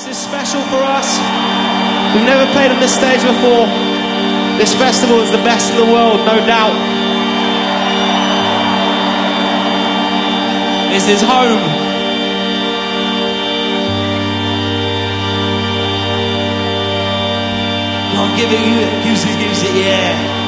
This is special for us. We've never played on this stage before. This festival is the best in the world, no doubt. This is home. I'll give it you, use it, yeah.